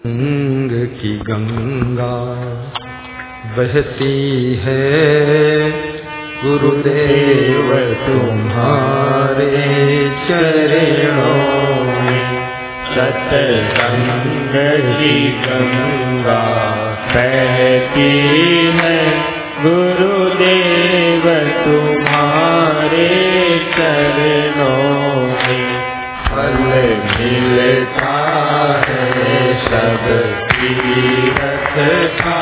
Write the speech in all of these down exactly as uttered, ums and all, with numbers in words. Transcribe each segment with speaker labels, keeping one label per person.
Speaker 1: गंग की गंगा बहती है गुरुदेव तुम्हारे चरणों में।
Speaker 2: सत्संग की गंगा बहती है गुरुदेव तुम्हारे चरणों में। फल मिलता है सब तीरथ का,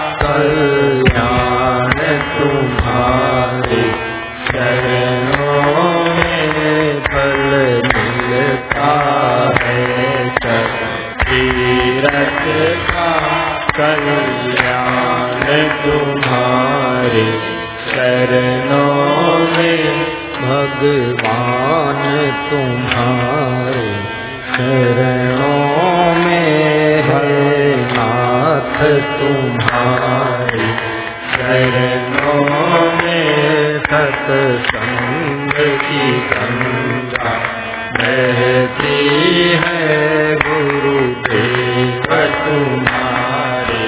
Speaker 2: कल्याण तुम्हारे चरणों में। फल मिलता है सब तीरथ का, कल्याण तुम्हारे चरणों में।
Speaker 1: भगवान तुम्हारे चरणों में है, नाथ तुम्हारे
Speaker 2: चरणों में।
Speaker 1: सत्संग की गंगा बहती है गुरुदेव तुम्हारे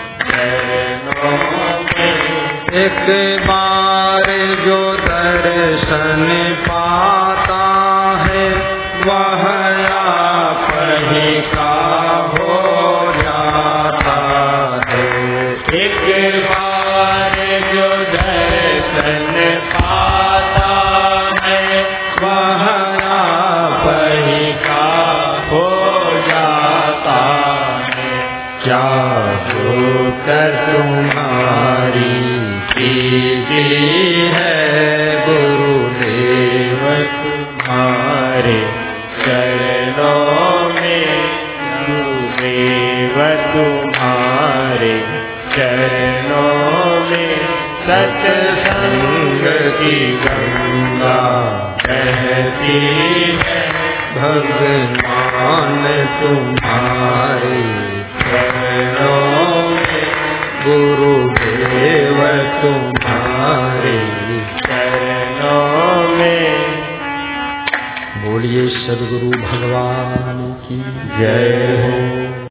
Speaker 2: चरणों में।
Speaker 1: एक बार जो दर्शन पाता है वह आप ही का हो जाता है।
Speaker 2: एक बार जो दर्शन पाता है वह आप ही का हो जाता है।
Speaker 1: क्या होकर तुम्हारी कीजिए है गुरुदेव
Speaker 2: तुम्हारे चरणों में। गुरुदेव तुम्हारे चरणों में। सत्संग की गंगा बहती है
Speaker 1: भगवान तुम्हारे
Speaker 2: चरणों में।
Speaker 1: गुरुदेव तुम्हारे
Speaker 2: चरणों में।
Speaker 1: बोलिए सद्गुरु भगवान की
Speaker 2: जय हो।